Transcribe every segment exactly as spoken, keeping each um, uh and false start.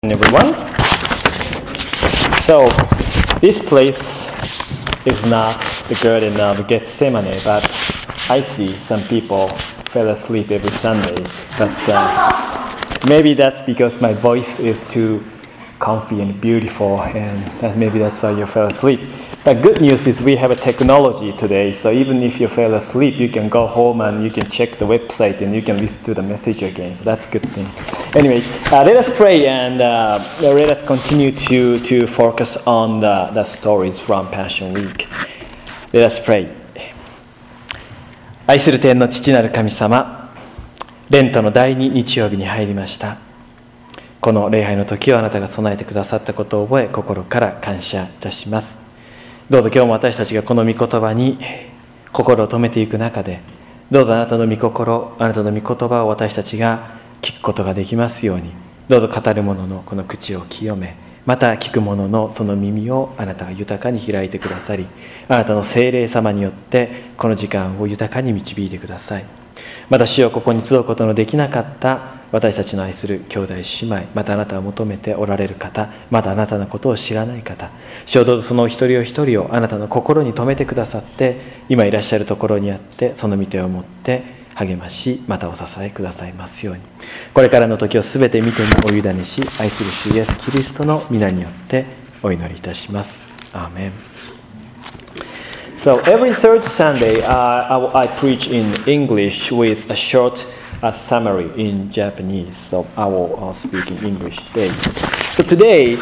Everyone. So this place is not the Garden of Gethsemane, but I see some people fell asleep every Sunday. But uh, maybe that's because my voice is too comfy and beautiful, and that maybe that's why you fell asleep. But good news is we have a technology today, so even if you fell asleep, you can go home and you can check the website and you can listen to the message again. So that's a good thing. Anyway, uh, let us pray and uh, let us continue to, to focus on the, the stories from Passion Week. Let us pray. 愛する天の父なる神様、レントの第二日曜日に入りました。この礼拝の時をあなたが備えてくださったことを覚え、心から感謝いたします。どうぞ今日も私たちがこの御言葉に心を留めていく中で、どうぞあなたの御心、あなたの御言葉を私たちが聞くことができますように、どうぞ語る者のこの口を清め、また聞く者のその耳をあなたが豊かに開いてくださり、あなたの聖霊様によってこの時間を豊かに導いてください。また主よ、ここに集うことのできなかった私たちの愛する兄弟姉妹、またあなたを求めておられる方、まだあなたのことを知らない方、主よ、どうぞそのお一人お一人をあなたの心に留めてくださって、今いらっしゃるところにあってその御手を持って励まし、またお支えくださいますように。これからの時をすべて御手にお委ねし、愛する主イエスキリストの皆によってお祈りいたします。アーメン。So every third Sunday, uh, I, I preach in English with a short uh, summary in Japanese. So I will uh, speak in English today. So today,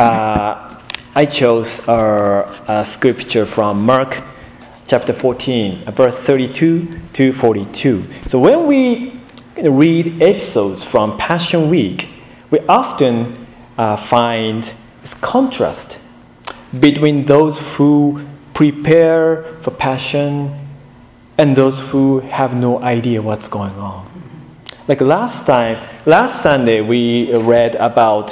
uh, I chose a, a scripture from Mark chapter fourteen, verse thirty-two to forty-two. So when we read episodes from Passion Week, we often uh, find this contrast between those who prepare for Passion and those who have no idea what's going on. Like last time, last Sunday, we read about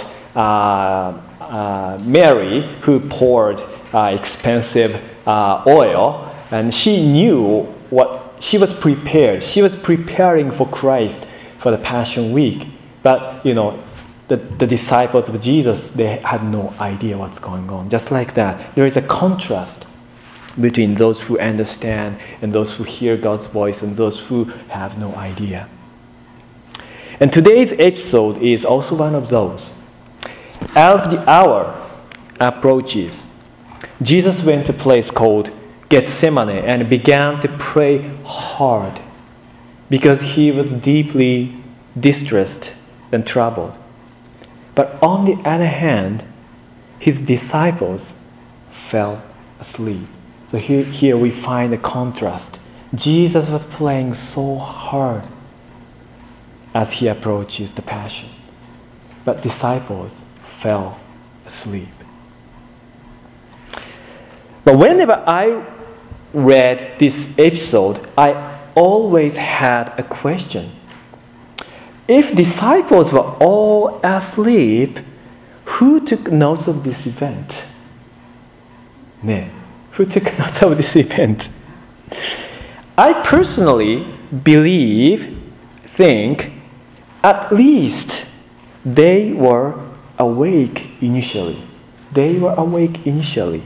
uh, uh, Mary who poured uh, expensive uh, oil. And she knew what she was prepared. She was preparing for Christ for the Passion Week. But, you know, the, the disciples of Jesus, they had no idea what's going on. Just like that, there is a contrast between those who understand and those who hear God's voice and those who have no idea. And today's episode is also one of those. As the hour approaches, Jesus went to a place called Gethsemane and began to pray hard because he was deeply distressed and troubled. But on the other hand, his disciples fell asleep. So here, here we find a contrast. Jesus was praying so hard as he approaches the Passion, but disciples fell asleep. But whenever I read this episode, I always had a question. If disciples were all asleep, who took notes of this event? Ne, who took notes of this event? I personally believe, think, at least they were awake initially. They were awake initially.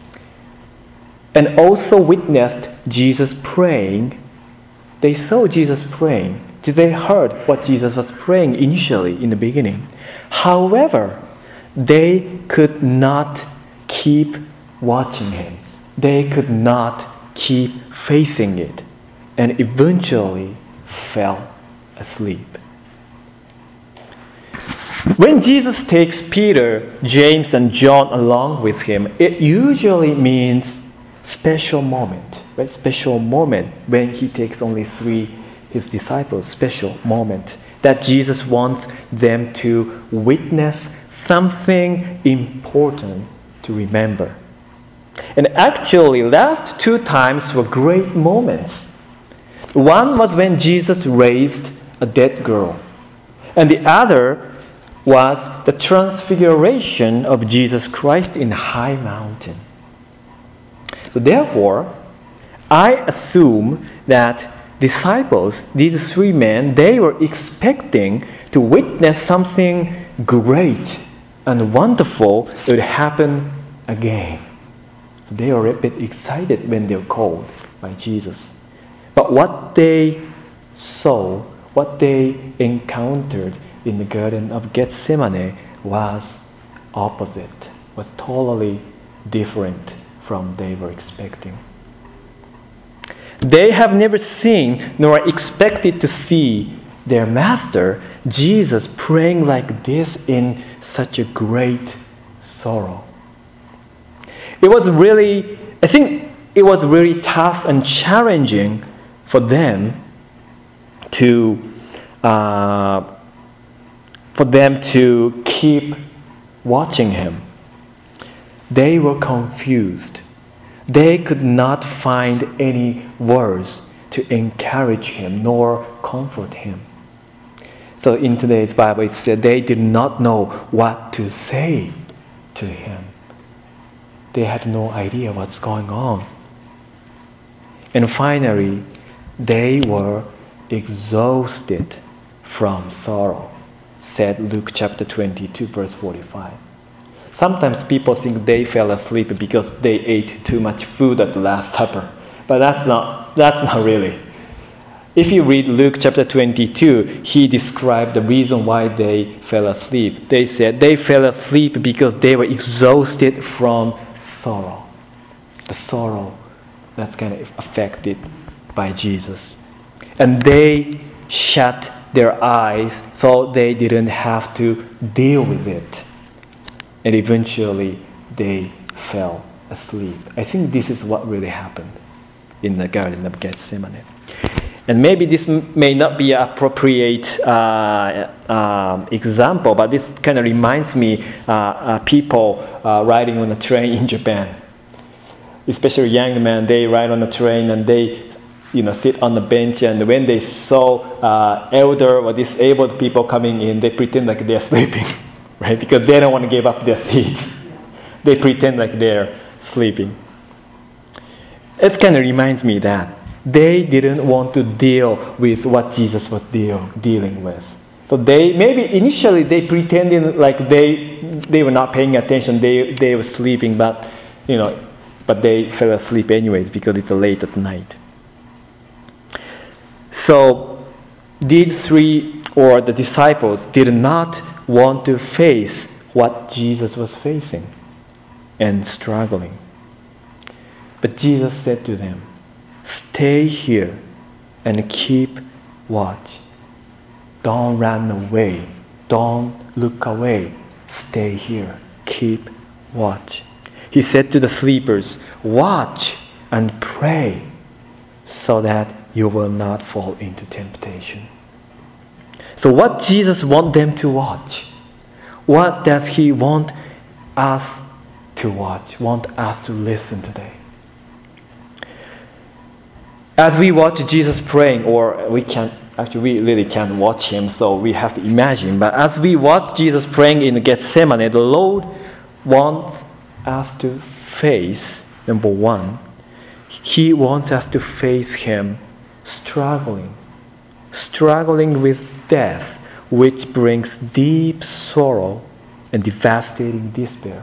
And also witnessed Jesus praying. They saw Jesus praying. They heard what Jesus was praying initially in the beginning. However, they could not keep watching him. They could not keep facing it. And eventually fell asleep. When Jesus takes Peter, James, and John along with him, it usually means special moment, right? Special moment when he takes only three, his disciples, special moment that Jesus wants them to witness something important to remember. And actually, last two times were great moments. One was when Jesus raised a dead girl, and the other was the transfiguration of Jesus Christ in a high mountain. So therefore, I assume that disciples, these three men, they were expecting to witness something great and wonderful, it would happen again. So they were a bit excited when they were called by Jesus. But what they saw, what they encountered in the Garden of Gethsemane was opposite, was totally different from they were expecting. They have never seen nor expected to see their master, Jesus, praying like this in such a great sorrow. It was really, I think it was really tough and challenging for them to, uh, for them to keep watching him. They were confused. They could not find any words to encourage him nor comfort him. So in today's Bible it said they did not know what to say to him. They had no idea what's going on. And finally, they were exhausted from sorrow, said Luke chapter twenty-two, verse forty-five. Sometimes people think they fell asleep because they ate too much food at the Last Supper. But that's not, that's not really. If you read Luke chapter twenty-two, he described the reason why they fell asleep. They said they fell asleep because they were exhausted from sorrow. The sorrow that's kind of affected by Jesus. And they shut their eyes so they didn't have to deal with it. And eventually they fell asleep. I think this is what really happened in the Garden of Gethsemane. And maybe this m- may not be an appropriate uh, um, example, but this kind of reminds me uh, uh, people uh, riding on a train in Japan. Especially young men, they ride on a train and they, you know, sit on the bench, and when they saw uh, elder or disabled people coming in, they pretend like they're sleeping, right? Because they don't want to give up their seats. They pretend like they're sleeping. It kind of reminds me that they didn't want to deal with what Jesus was deal, dealing with. So they maybe initially they pretended like they they were not paying attention. They they were sleeping, but you know, but they fell asleep anyways because it's late at night. So these three or the disciples did not want to face what Jesus was facing and struggling. But Jesus said to them, "Stay here and keep watch. Don't run away. Don't look away. Stay here. Keep watch." He said to the sleepers, "Watch and pray so that you will not fall into temptation." So what Jesus wants them to watch? What does he want us to watch? Want us to listen today? As we watch Jesus praying, or we can actually we really can't watch him, so we have to imagine. But as we watch Jesus praying in Gethsemane, the Lord wants us to face, number one, he wants us to face him struggling, struggling with death, which brings deep sorrow and devastating despair.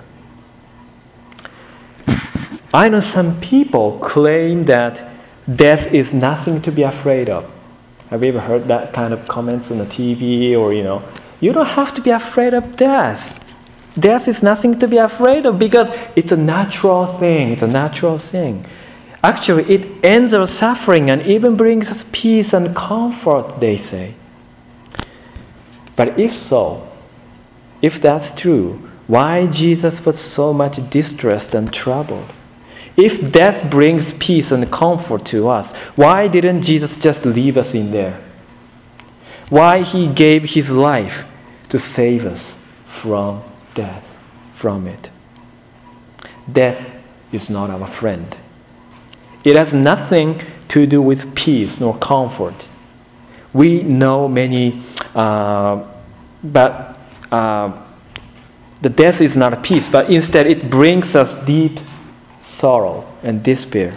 I know some people claim that death is nothing to be afraid of. Have you ever heard that kind of comments on the T V or, you know, you don't have to be afraid of death. Death is nothing to be afraid of because it's a natural thing. It's a natural thing. Actually, it ends our suffering and even brings us peace and comfort, they say. But if so, if that's true, why Jesus was so much distressed and troubled? If death brings peace and comfort to us, why didn't Jesus just leave us in there? Why he gave his life to save us from death, from it? Death is not our friend. It has nothing to do with peace nor comfort. We know many, uh, but uh, the death is not a peace, but instead it brings us deep sorrow and despair.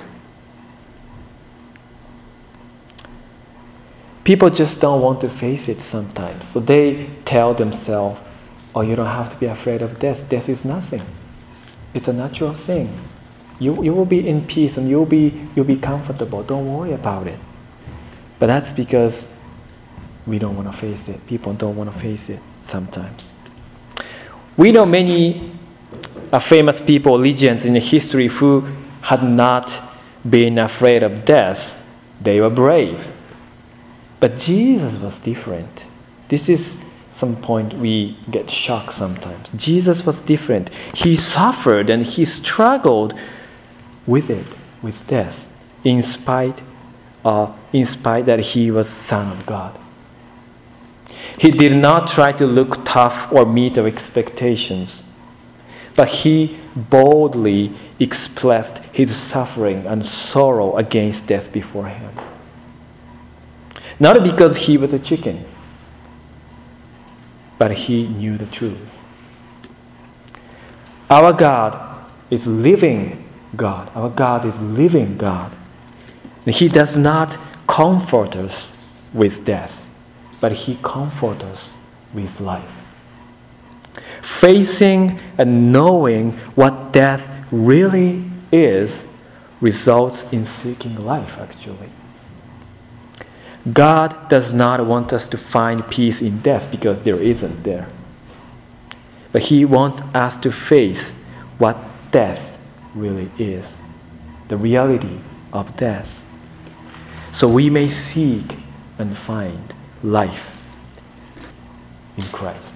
People just don't want to face it sometimes. So they tell themselves, Oh, you don't have to be afraid of death. Death is nothing. It's a natural thing. You, you will be in peace and you'll be, you'll be comfortable. Don't worry about it. But that's because we don't want to face it. People don't want to face it sometimes. We know many uh, famous people, legends in history who had not been afraid of death. They were brave. But Jesus was different. This is some point we get shocked sometimes. Jesus was different. He suffered and he struggled with it, with death, in spite, uh, in spite that he was Son of God. He did not try to look tough or meet our expectations, but he boldly expressed his suffering and sorrow against death before him. Not because he was a chicken, but he knew the truth. Our God is living God. Our God is living God. And he does not comfort us with death, but he comforts us with life. Facing and knowing what death really is results in seeking life, actually. God does not want us to find peace in death because there isn't there. But he wants us to face what death really is, the reality of death, so we may seek and find life in Christ.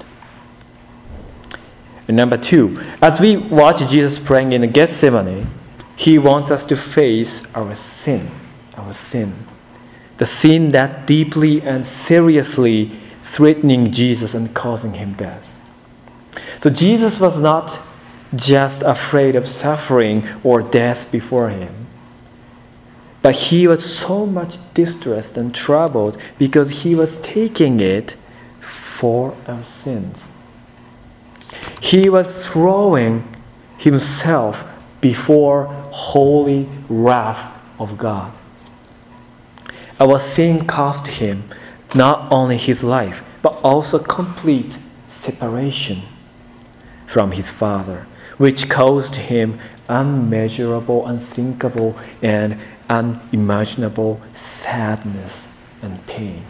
And number two, as we watch Jesus praying in Gethsemane, he wants us to face our sin, our sin. The sin that deeply and seriously threatening Jesus and causing him death. So Jesus was not just afraid of suffering or death before him, but he was so much distressed and troubled because he was taking it for our sins. He was throwing himself before holy wrath of God. Our sin cost him not only his life, but also complete separation from his Father, which caused him unmeasurable, unthinkable, and unimaginable sadness and pain.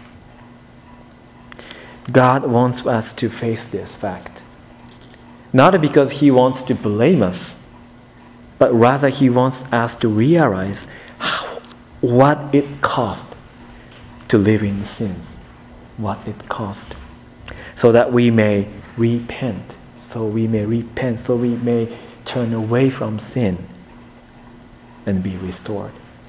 God wants us to face this fact, not because he wants to blame us, but rather he wants us to realize how, what it cost to live in sins, what it cost, so that we may repent, so we may repent, so we may turn away from sin and be restored.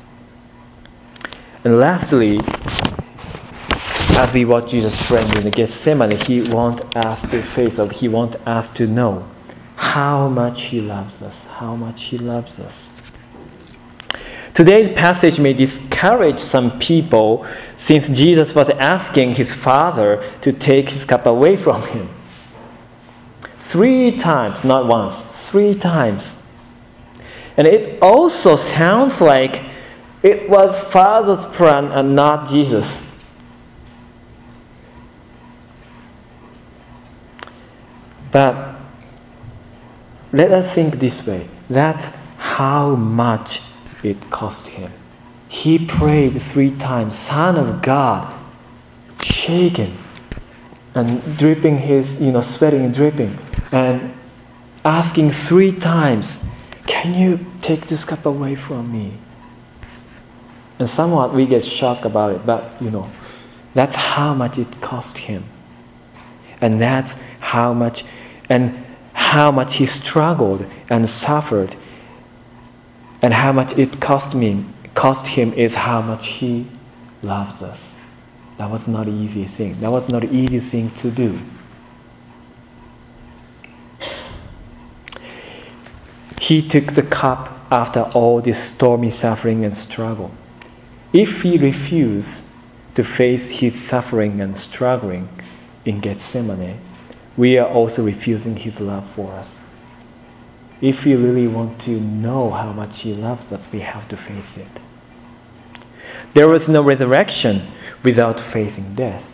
And lastly, as we watch Jesus praying in the Gethsemane, he wants us to face, or he wants us to know how much he loves us, how much he loves us. Today's passage may discourage some people, since Jesus was asking his Father to take his cup away from him. Three times, not once, three times. And it also sounds like it was Father's plan and not Jesus. But let us think this way. That's how much it cost him. He prayed three times, Son of God, shaken and dripping his, you know, sweating and dripping, and asking three times, can you take this cup away from me? And somewhat we get shocked about it, but you know, that's how much it cost him. And that's how much, and how much he struggled and suffered, and how much it cost me, cost him is how much he loves us. That was not an easy thing. That was not an easy thing to do. He took the cup after all this stormy suffering and struggle. If he refused to face his suffering and struggling in Gethsemane, we are also refusing his love for us. If we really want to know how much he loves us, we have to face it. There was no resurrection without facing death.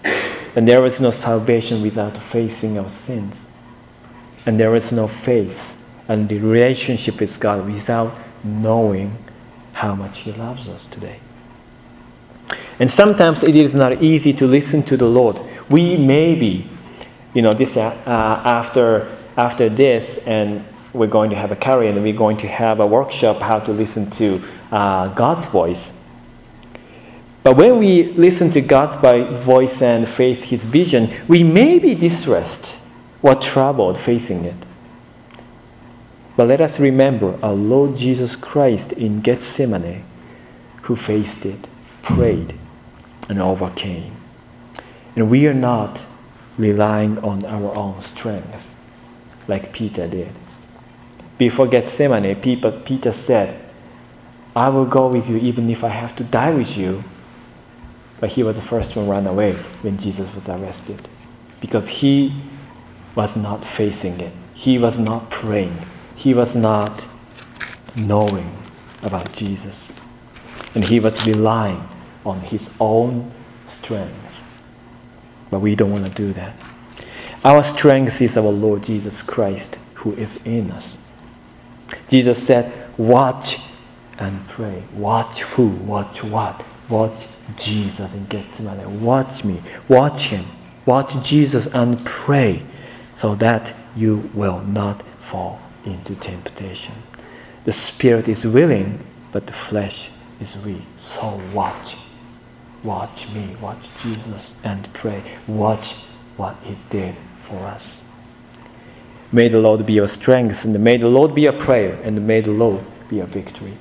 And there is no salvation without facing our sins. And there is no faith and the relationship with God without knowing how much He loves us today. And sometimes it is not easy to listen to the Lord. We may be, you know, this uh, after after this, and we're going to have a carry, and we're going to have a workshop how to listen to uh, God's voice. But when we listen to God's voice and face His vision, we may be distressed or troubled facing it. But let us remember our Lord Jesus Christ in Gethsemane, who faced it, prayed, and overcame. And we are not relying on our own strength like Peter did. Before Gethsemane, Peter said, I will go with you even if I have to die with you. But he was the first one to run away when Jesus was arrested, because he was not facing it. He was not praying. He was not knowing about Jesus. And he was relying on his own strength. But we don't want to do that. Our strength is our Lord Jesus Christ, who is in us. Jesus said, watch and pray. Watch who? Watch what? Watch Jesus in Gethsemane. Watch me. Watch Him. Watch Jesus and pray, so that you will not fall into temptation. The spirit is willing, but the flesh is weak. So watch. Watch me. Watch Jesus and pray. Watch what He did for us. May the Lord be your strength, and may the Lord be your prayer, and may the Lord be your victory.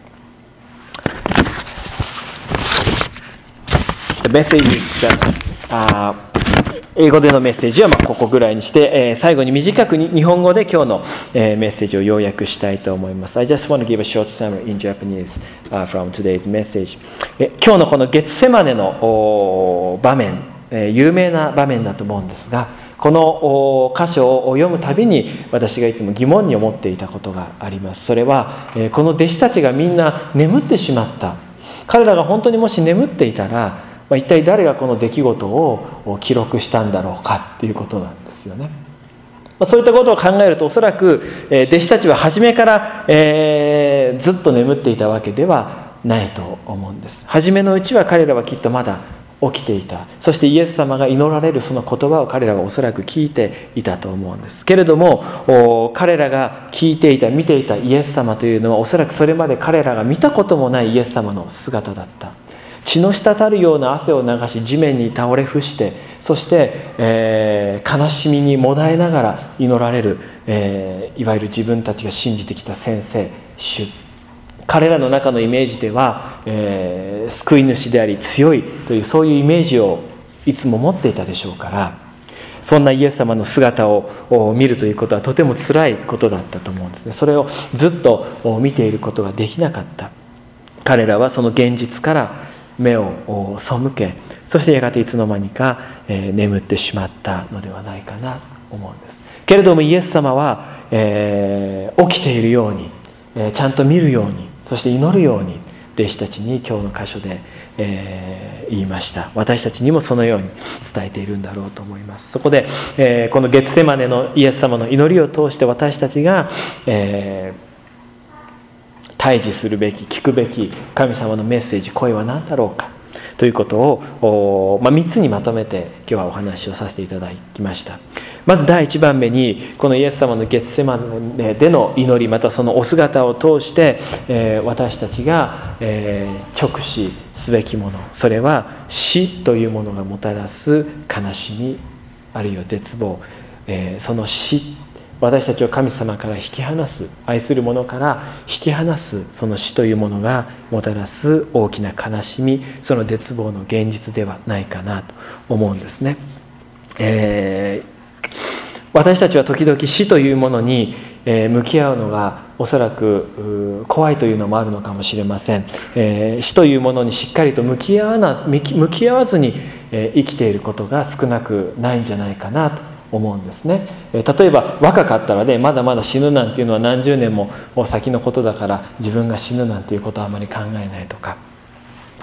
The message is that, uh, 英語でのメッセージはまあここぐらいにして、えー、最後に短くに日本語で今日の、えー、メッセージを要約したいと思います。I just want to give a short summary in Japanese、uh, from today's message. え今日のこのゲツセマネの場面、えー、有名な場面だと思うんですが、この箇所を読むたびに私がいつも疑問に思っていたことがあります。それは、えー、この弟子たちがみんな眠ってしまった。彼らが本当にもし眠っていたら、まあ、一体誰がこの出来事を記録したんだろうかっていうことなんですよね。まあ、そういったことを考えると、おそらく、えー、弟子たちは初めから、えー、ずっと眠っていたわけではないと思うんです。初めのうちは彼らはきっとまだ起きていた。そしてイエス様が祈られるその言葉を彼らはおそらく聞いていたと思うんです。けれども、彼らが聞いていた、見ていたイエス様というのは、おそらくそれまで彼らが見たこともないイエス様の姿だった。血の滴るような汗を流し、地面に倒れ伏して、そして、えー、悲しみにもだえながら祈られる、えー、いわゆる自分たちが信じてきた先生、主。彼らの中のイメージでは、えー、救い主であり強いという、そういうイメージをいつも持っていたでしょうから、そんなイエス様の姿を見るということはとても辛いことだったと思うんですね。それをずっと見ていることができなかった。彼らはその現実から目を背け、そしてやがていつの間にか、えー、眠ってしまったのではないかなと思うんです。けれどもイエス様は、えー、起きているように、えー、ちゃんと見るように、そして祈るように弟子たちに今日の箇所で、えー、言いました。私たちにもそのように伝えているんだろうと思います。そこで、えー、このゲツセマネのイエス様の祈りを通して私たちが、えー対峙するべき、聞くべき神様のメッセージ、声は何だろうかということを、まあ、みっつにまとめて今日はお話をさせていただきました。まずだいいちばんめに、このイエス様のゲツセマネでの祈り、またそのお姿を通して、えー、私たちが、えー、直視すべきもの、それは死というものがもたらす悲しみ、あるいは絶望、えー、その死、私たちを神様から引き離す、愛する者から引き離す、その死というものがもたらす大きな悲しみ、その絶望の現実ではないかなと思うんですね。えー、私たちは時々死というものに向き合うのがおそらく怖いというのもあるのかもしれません。えー、死というものにしっかりと向き合わな、向き合わずに生きていることが少なくないんじゃないかなと思うんですね。例えば若かったらね、まだまだ死ぬなんていうのは何十年も先のことだから、自分が死ぬなんていうことはあまり考えないとか、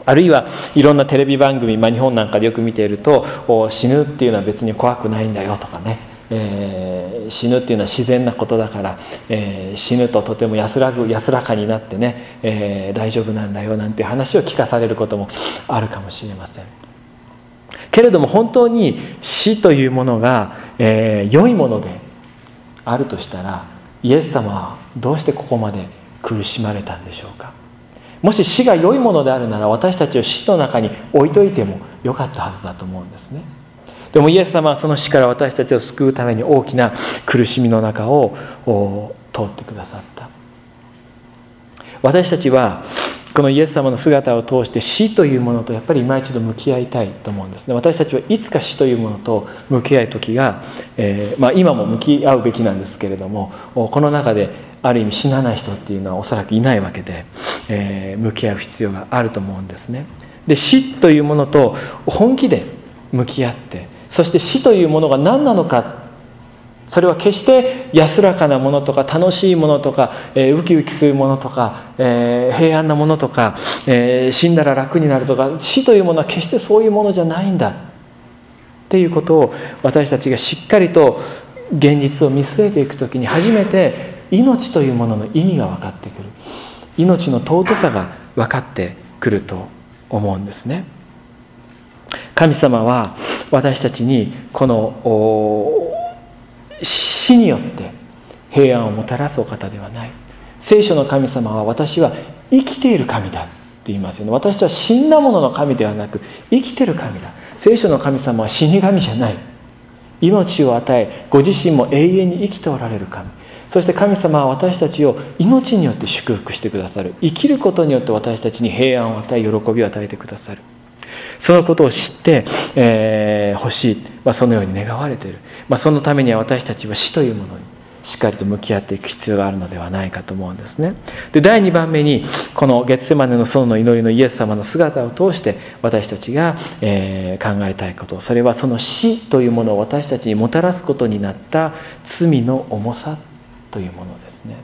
あるいはいろんなテレビ番組、まあ、日本なんかでよく見ていると、死ぬっていうのは別に怖くないんだよとかね、えー、死ぬっていうのは自然なことだから、えー、死ぬととても安らぐ安らかになってね、えー、大丈夫なんだよなんていう話を聞かされることもあるかもしれません。けれども本当に死というものが、えー、良いものであるとしたら、イエス様はどうしてここまで苦しまれたんでしょうか。もし死が良いものであるなら、私たちを死の中に置いといてもよかったはずだと思うんですね。でもイエス様はその死から私たちを救うために大きな苦しみの中を通ってくださった。私たちはこのイエス様の姿を通して死というものとやっぱり今一度向き合いたいと思うんですね。私たちはいつか死というものと向き合う時が、えーまあ、今も向き合うべきなんですけれども、この中である意味死なない人っていうのはおそらくいないわけで、えー、向き合う必要があると思うんですね。で、死というものと本気で向き合って、そして死というものが何なのか、それは決して安らかなものとか楽しいものとか、えー、ウキウキするものとか、えー、平安なものとか、えー、死んだら楽になるとか、死というものは決してそういうものじゃないんだっていうことを私たちがしっかりと現実を見据えていくときに、初めて命というものの意味が分かってくる、命の尊さが分かってくると思うんですね。神様は私たちにこの死によって平安をもたらすお方ではない。聖書の神様は、私は生きている神だって言いますよね。私は死んだものの神ではなく生きている神だ。聖書の神様は死神じゃない。命を与え、ご自身も永遠に生きておられる神。そして神様は私たちを命によって祝福してくださる。生きることによって私たちに平安を与え、喜びを与えてくださる。そのことを知って、えー、欲しい、まあ、そのように願われている、まあ、そのためには私たちは死というものにしっかりと向き合っていく必要があるのではないかと思うんですね。で、だいにばんめに、このゲツセマネの園の祈りのイエス様の姿を通して私たちが、えー、考えたいこと、それはその死というものを私たちにもたらすことになった罪の重さというものですね。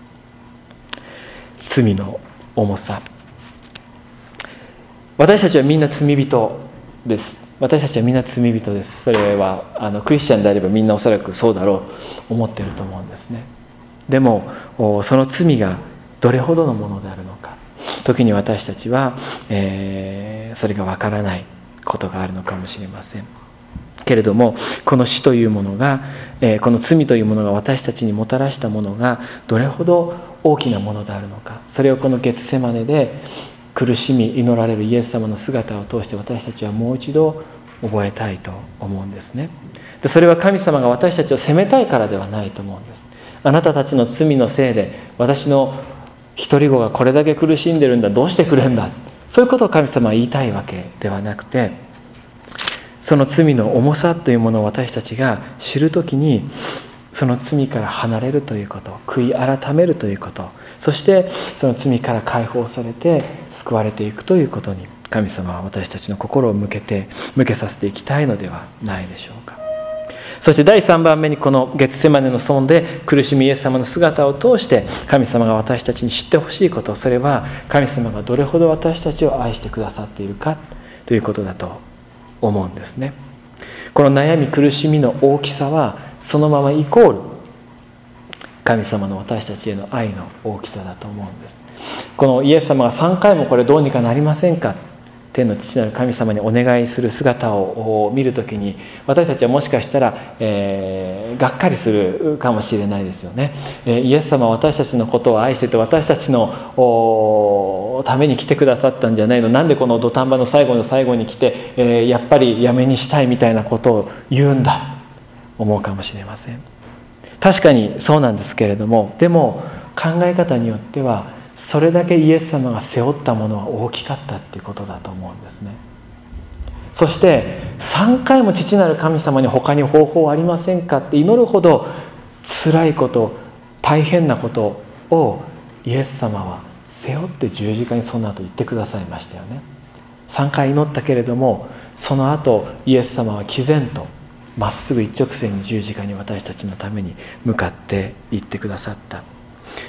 罪の重さ。私たちはみんな罪人です。私たちはみんな罪人です。それはあのクリスチャンであればみんなおそらくそうだろうと思っていると思うんですね。でもその罪がどれほどのものであるのか、時に私たちは、えー、それがわからないことがあるのかもしれませんけれども、この死というものが、えー、この罪というものが私たちにもたらしたものがどれほど大きなものであるのか、それをこのゲツセマネで苦しみ祈られるイエス様の姿を通して私たちはもう一度覚えたいと思うんですね。で、それは神様が私たちを責めたいからではないと思うんです。あなたたちの罪のせいで私の一人子がこれだけ苦しんでるんだ、どうしてくれんだ、そういうことを神様は言いたいわけではなくて、その罪の重さというものを私たちが知るときに、その罪から離れるということ、悔い改めるということ、そしてその罪から解放されて救われていくということに、神様は私たちの心を向けて向けさせていきたいのではないでしょうか。そしてだいさんばんめに、このゲツセマネの園で苦しみイエス様の姿を通して神様が私たちに知ってほしいこと、それは神様がどれほど私たちを愛してくださっているかということだと思うんですね。この悩み苦しみの大きさはそのままイコール神様の私たちへの愛の大きさだと思うんです。このイエス様がさんかいもこれどうにかなりませんか、天の父なる神様にお願いする姿を見るときに、私たちはもしかしたら、えー、がっかりするかもしれないですよね。えー、イエス様は私たちのことを愛してて、私たちのために来てくださったんじゃないの、なんでこの土壇場の最後の最後に来て、えー、やっぱりやめにしたいみたいなことを言うんだ、思うかもしれません。確かにそうなんですけれども、でも考え方によってはそれだけイエス様が背負ったものは大きかったっていうことだと思うんですね。そしてさんかいも父なる神様に他に方法はありませんかって祈るほど辛いこと、大変なことをイエス様は背負って十字架にその後言ってくださいましたよね。さんかい祈ったけれども、その後イエス様は毅然とまっすぐ一直線に十字架に私たちのために向かっていってくださった。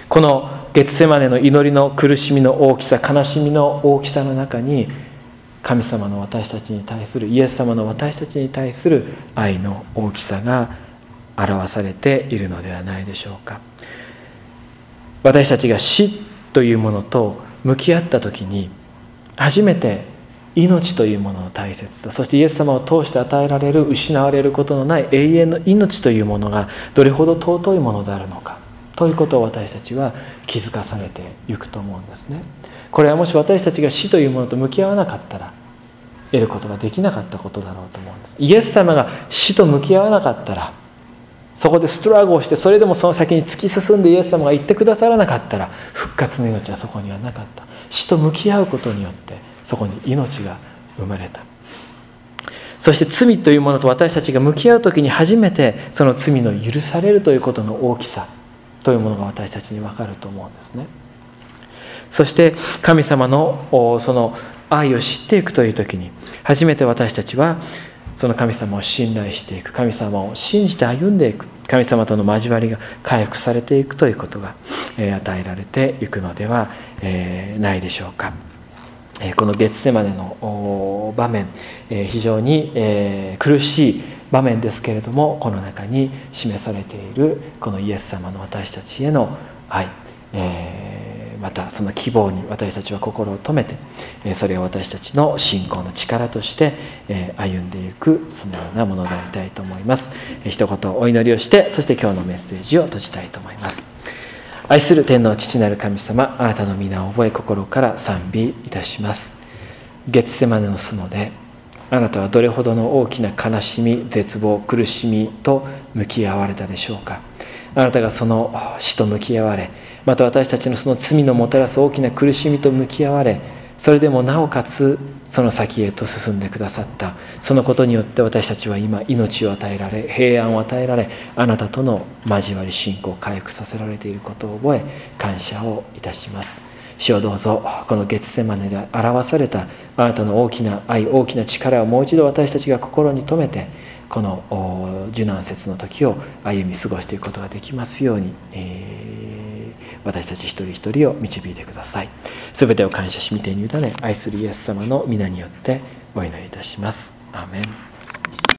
このゲツセマネの祈りの苦しみの大きさ、悲しみの大きさの中に、神様の私たちに対する、イエス様の私たちに対する愛の大きさが表されているのではないでしょうか。私たちが死というものと向き合った時に、初めて命というものの大切さ、そしてイエス様を通して与えられる失われることのない永遠の命というものがどれほど尊いものであるのかということを私たちは気づかされていくと思うんですね。これはもし私たちが死というものと向き合わなかったら得ることができなかったことだろうと思うんです。イエス様が死と向き合わなかったら、そこでストラグをして、それでもその先に突き進んでイエス様が言ってくださらなかったら、復活の命はそこにはなかった。死と向き合うことによってそこに命が生まれた。そして罪というものと私たちが向き合うときに初めてその罪の許されるということの大きさというものが私たちに分かると思うんですね。そして神様のその愛を知っていくというときに、初めて私たちはその神様を信頼していく、神様を信じて歩んでいく、神様との交わりが回復されていくということが与えられていくのではないでしょうか。このゲツセマネの場面、非常に苦しい場面ですけれども、この中に示されているこのイエス様の私たちへの愛、またその希望に私たちは心を留めて、それを私たちの信仰の力として歩んでいく、そのようなものでありたいと思います。一言お祈りをして、そして今日のメッセージを閉じたいと思います。愛する天の父なる神様、あなたの皆を覚え心から賛美いたします。ゲツセマネの園であなたはどれほどの大きな悲しみ、絶望、苦しみと向き合われたでしょうか。あなたがその死と向き合われ、また私たちのその罪のもたらす大きな苦しみと向き合われ、それでもなおかつその先へと進んでくださった。そのことによって私たちは今命を与えられ、平安を与えられ、あなたとの交わり信仰を回復させられていることを覚え、感謝をいたします。主をどうぞこのゲツセマネで表されたあなたの大きな愛、大きな力をもう一度私たちが心に留めて、この受難節の時を歩み過ごしていくことができますように、えー、私たち一人一人を導いてください。すべてを感謝し、御手に委ね、愛するイエス様の皆によってお祈りいたします。アーメン。